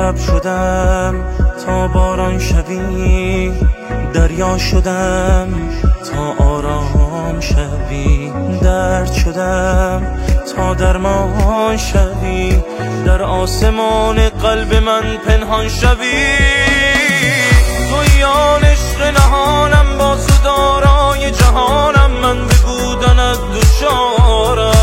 لب شدم تا باران شوی، دریا شدم تا آرام شوی، درد شدم تا درمان شوی، در آسمان قلب من پنهان شوی. تویان عشق نهانم، با تو دارای جهانم، من به بودنت دچارم.